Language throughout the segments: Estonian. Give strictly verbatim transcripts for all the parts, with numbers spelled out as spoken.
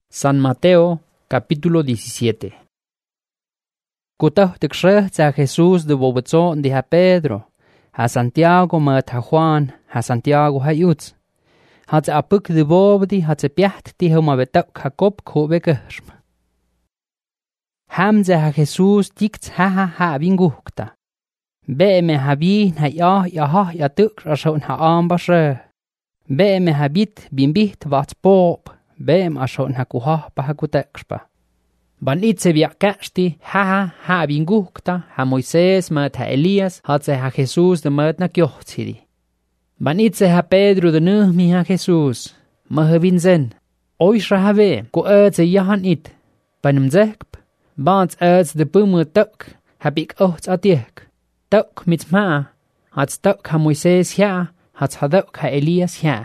San Mateo, capítulo diecisiete. Kutah teksheh a Jesús de Bobetzo de a Pedro, a Santiago mat a Juan, a Santiago ha Jutz. Hat a puk de Bobdi hat ze piacht die homa betak Jacob kobe gersm. Ham ze a Jesús dikt ha ha ha vingukta. Be me habi na ja ja ha ja tuk rashoun ha ambashe. Be me habit bimbit wat bob. Beem ashon hakuha pahakutekspa. Ban itse viakashti ha ha ha vingukta ha Moisés mat ha Elias hat se ha Jesús de mat na kjohtsidi. Ban itse ha Pedro de nuh mi ha Jesús ma ha vinzen. Oisra ha ve ko ötse jahan it. Banem zekp bans öts de bumu tuk ha bik ots atiek. Tuk mit ma hat tuk ha Moisés ja hat ha tuk ha Elias ja.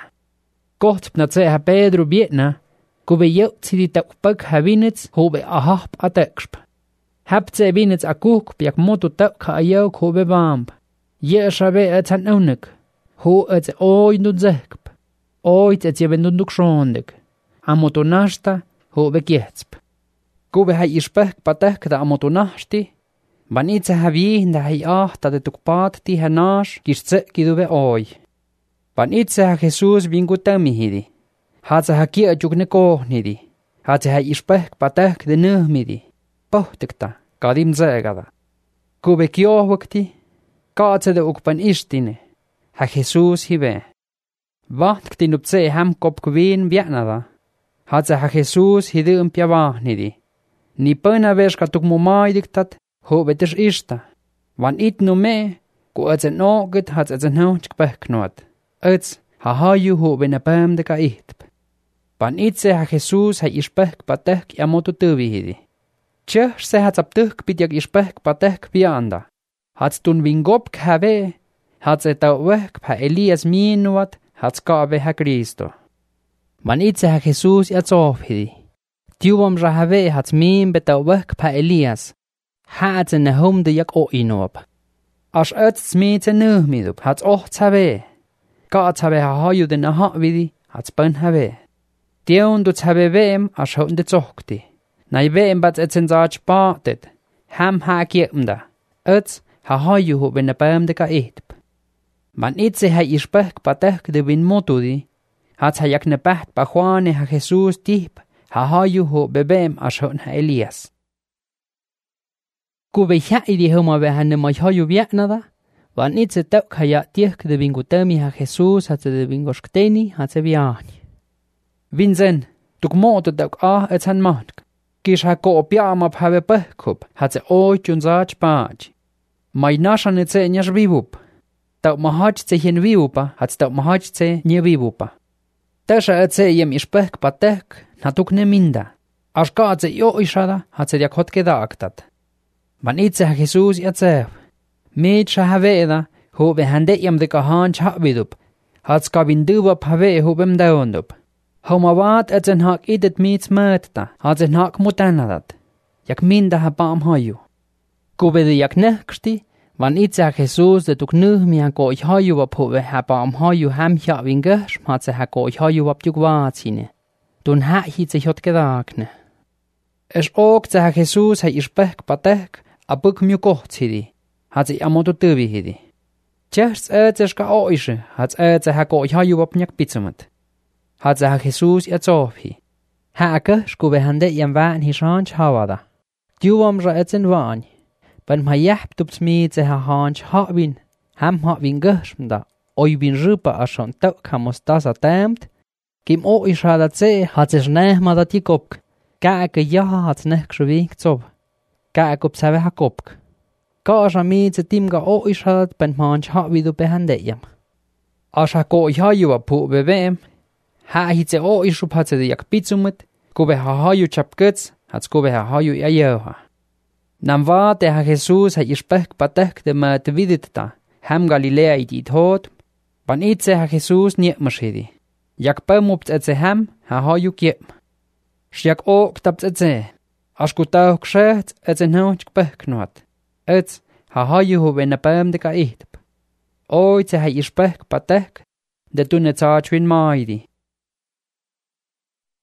Gott pnatse ha Pedro bietna Kube jelt die takpuk habinets hobe ahap ateksp. Habtse binets akuk biak moto takka ayok hobe bamb. Ye shabe et han onik. Ho et oi nu zekp. Oit et jeben nu kshondik. Amoto nashta hobe kietsp. Kube ha ispek patek da amoto nashti. Banitse havi da hai ah da de tukpat ti hanash kistse kidube oi. Banitse ha Jesus vingutami hidi. Hatse ha kia jukne kohnidi. Hatse ha ispek patek de nuhmidi. Pohtikta, kadim zegada. Kube kiohwakti, kaatse de ukpan istine. Ha Jesus hibe. Vahtkti nupse ham kop kveen bianada. Hatse ha Jesus hidum piavahnidi. Ni pöna veska tukmumaidiktat, hobetis ista. Van it no me, ku atse noget hatse atse nauchk peknot. Ets ha haju hobe na pam de ka ihtp. Pan itse ha Jesus ha ispek patek yamoto tuvihidi. Tjeh se hat aptuk pitjak ispek patek pianda. Hat tun vingop khave, hat se tauwek pa Elias minuat, hat skabe ha Kristo. Man itse ha Jesus yatsofhidi. Tiuwam rahave hat min betauwek pa Elias. Hat se nehum de jak o inop. As öts mit se nuhmidup, hat och tsave. Ka tsave ha haju de naha vidi, hat span have. Dion du tshabe veem as houten de zochti. Nai veem bat etsen zaach baatet. Ham ha kiemda. Ets ha haju hu ben apam de ka etp. Man itse ha ispek patek de win motudi. Hat ha jak ne pacht pa Juane ha Jesus tip. Ha haju hu bebeem as houten ha Elias. Kube ha idi homa ve han ne mai haju vietnada. Van itse tuk ha ja tiek de vingutemi ha Jesus hat de vingoshkteni hat se viani. Vinzen, tuk moto tuk ah et han matk. Kish ha ko opiam ap have pehkup, hat se oich un zaach paaj. Mai nashan et se nyash vivup. Tau mahaj se hien vivupa, hat tau mahaj se nye vivupa. Tesha et se jem ish pehk patek, na tuk ne minda. As ka se jo ishada, hat se jak hotke daaktat. Van itse ha Jesus yatsev. Meid sha haveda, ho ve hande jem de kahan chha vidup. Hat ska vinduva pave ho bem daondup. Homa wat et en hak idet meets mörta, hat en hak mutanadat. Jak minda ha baam haju. Kube de jak neksti, van itse ha Jesus de tuk nuh mi ha ko ich haju wap hove ha baam haju ham hja vingesh, hat se ha ko ich haju wap juk waatsine. Dun ha hit se hot gedakne. Es ook ze ha Jesus ha ispek patek, a buk mju kohtsidi, hat se amoto tuvi hidi. Tjers et se ska oishe, hat et se ha ko ich haju wap njak pitsumet. Hat se ha Jesus yatsofhi. Ha ake skube hande yam waan hishanch hawada. Diuwam ra etsen waan. Ban ma yahp tups meet se ha hanch hawin. Ham hawin geshmda. Oi bin rupa ashon tuk hamos das atemt. Kim o ishadat se hat se schneh ma dat jikopk. Ka ake jaha hat sneh kshuvik zob. Ka ake upsave ha kopk. Ka asha meet se timga o ishadat ban hanch hawidu pe hande yam. Asha ko ihayuwa pu beweem. Ha hitze o ishup hat se de jak pitsumut, kube ha haju chapkets, hat kube ha haju yajoha. Nam va de ha Jesus ha ispek patek de ma te vidita, ham Galilea idit hot, ban itse ha Jesus niet mashidi. Jak pemupt et se ham, ha haju kiep. Sjak o ktapt et se, askutau kshet et se nauch kpeknot. Et ha haju hu ben pem de ka ihtp. Oitse ha ispek patek, de tunet saachwin maidi.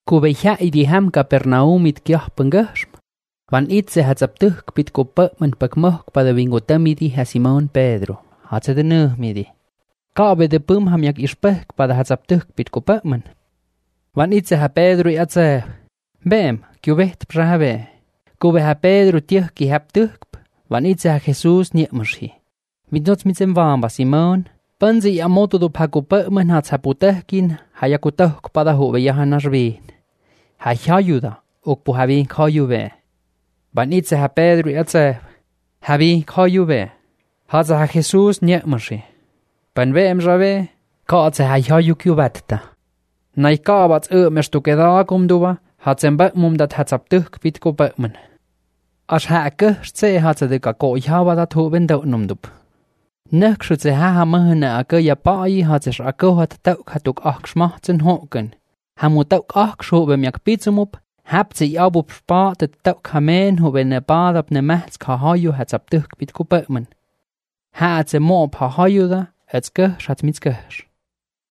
Kubeja idiham Capernaumit kiahpengashm. Van itse hatsaptuk pit kupakman pakmoh pada vingutamidi ha Simon Pedro. Hatse de nuhmidi. Kaabe de pum hamyak ispek pada hatsaptuk pit kupakman. Van itse ha Pedro yatse. Bem, kubeht prabe. Kube ha Pedro tieh ki haptuk. Van itse ha Jesus niemmershi. Vidnots mit sem vamba Simon. Panzi ya moto do pakupakman hatsaputehkin hayakutuk pada hube yahanashvin. Ha hayuda ukpu havin kayube. Van itse ha Pedro yatse. Havin kayube. Hatsa ha Jesus niemmershi. Pan veem rabe. Kaatse ha hayukubatta. Nai kaabats öömerstu kedagumduva. Hatsen bakmum dat hatsaptuk pit kupakman. As ha kõhtse hatse de ka koihawadat huben daunumdup. Nëkshutse ha ha mahna a kõja pai hatses a kõhat tauk hatuk ahks mahtsen hoken. Hamu tauk ahks hubem jak pitsumup. Haptse jabup spaat et tauk hamen huben ne baadab ne mähtsk ha haju hatsaptuk pit kupakman. Ha atse moop ha hajuda et skõhs hat mit skõhs.